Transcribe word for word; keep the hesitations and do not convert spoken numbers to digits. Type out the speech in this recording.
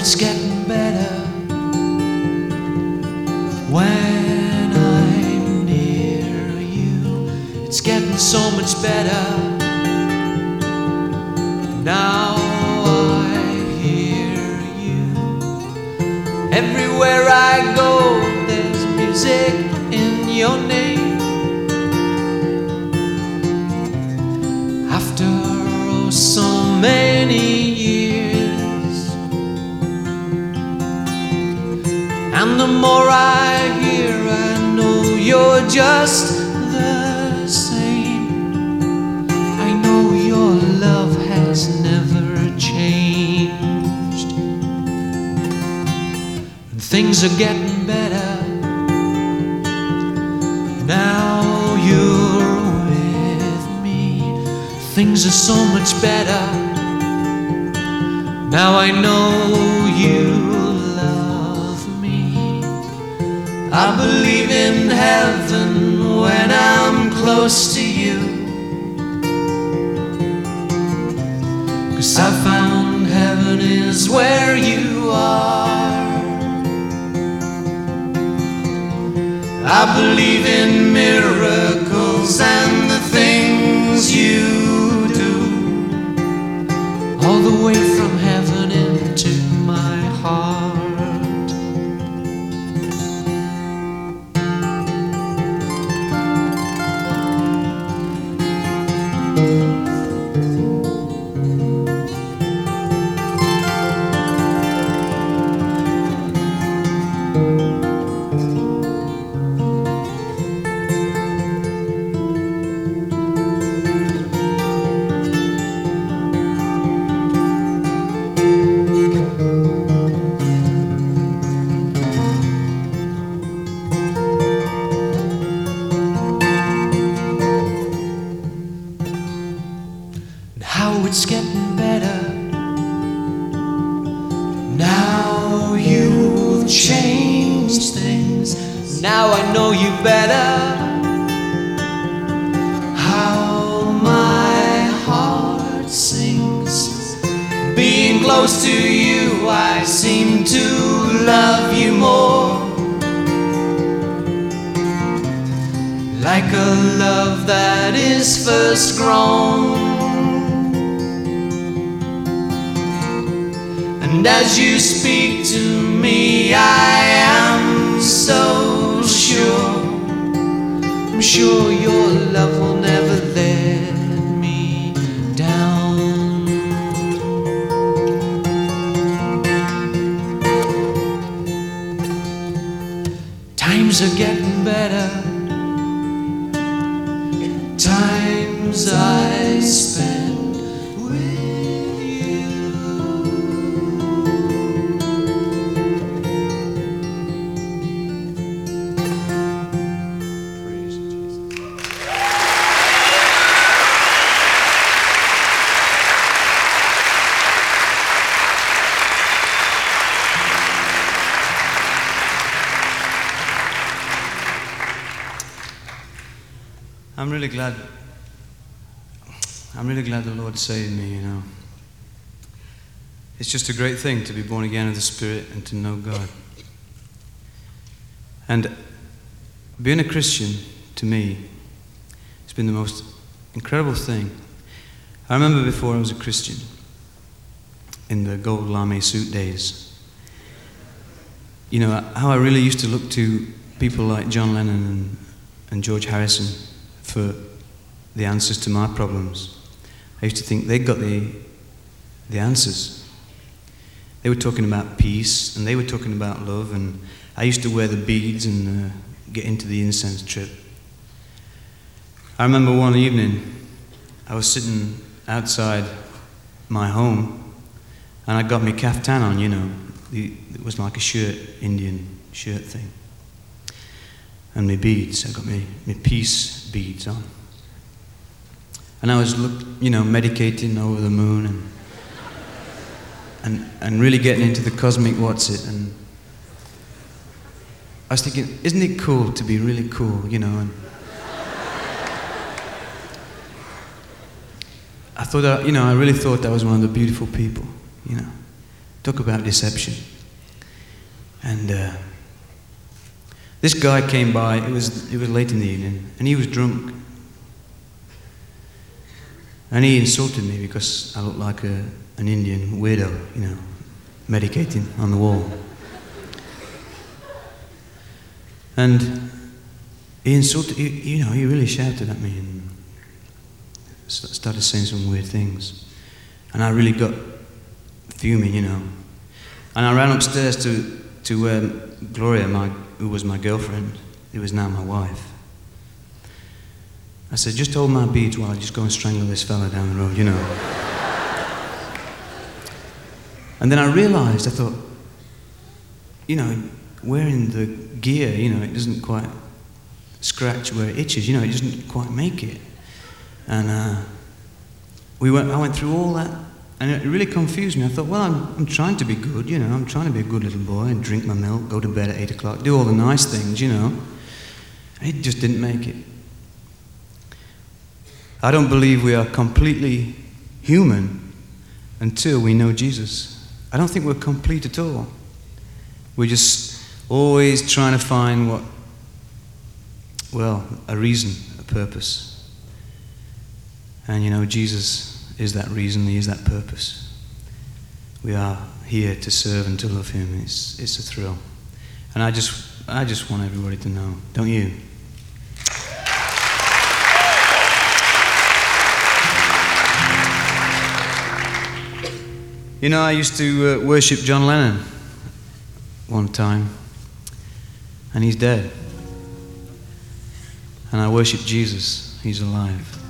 it's getting better when I'm near you. It's getting so much better now I hear you. Everywhere I go, there's music in your name. After oh, so many years, and the more I hear, I know you're just the same. I know your love has never changed, and things are getting better now you're with me. Things are so much better now I know you love me. I believe in heaven when I'm close to you, 'cause I found heaven is where you are. I believe in miracles and the things you do, all the way from heaven into my heart. How it's getting better now you've changed things. Now I know you better. How my heart sings. Being close to you, I seem to love you more. Like a love that is first grown. And as you speak to me, I am so sure. I'm sure your love will never let me down. Times are getting better. Times I spend with you. I'm really glad, I'm really glad the Lord saved me, you know. It's just a great thing to be born again of the Spirit and to know God. And being a Christian, to me, has been the most incredible thing. I remember before I was a Christian, in the gold lame suit days, you know, how I really used to look to people like John Lennon and, and George Harrison for the answers to my problems. I used to think they got the, the answers. They were talking about peace, and they were talking about love, and I used to wear the beads and uh, get into the incense trip. I remember one evening, I was sitting outside my home, and I got my kaftan on, you know. The, it was like a shirt, Indian shirt thing. And my beads, I got my, my peace beads on. And I was, look, you know, meditating over the moon and, and and really getting into the cosmic what's it. And I was thinking, isn't it cool to be really cool, you know? And I thought, I, you know, I really thought I was one of the beautiful people, you know. Talk about deception. And uh, this guy came by, it was, it was late in the evening, and he was drunk. And he insulted me because I looked like a, an Indian weirdo, you know, medicating on the wall. And he insulted, he, you know, he really shouted at me and started saying some weird things. And I really got fuming, you know. And I ran upstairs to, to um, Gloria, my, who was my girlfriend, who was now my wife. I said, just hold my beads while I just go and strangle this fella down the road, you know. And then I realized, I thought, you know, wearing the gear, you know, it doesn't quite scratch where it itches, you know, it doesn't quite make it. And uh, we went, I went through all that, and it really confused me. I thought, well, I'm, I'm trying to be good, you know, I'm trying to be a good little boy and drink my milk, go to bed at eight o'clock, do all the nice things, you know. It just didn't make it. I don't believe we are completely human until we know Jesus. I don't think we're complete at all. We're just always trying to find what, well, a reason, a purpose. And you know, Jesus is that reason, He is that purpose. We are here to serve and to love Him. It's, it's a thrill. And I just, I just want everybody to know, don't you? You know, I used to uh, worship John Lennon one time, and he's dead. And I worship Jesus, He's alive.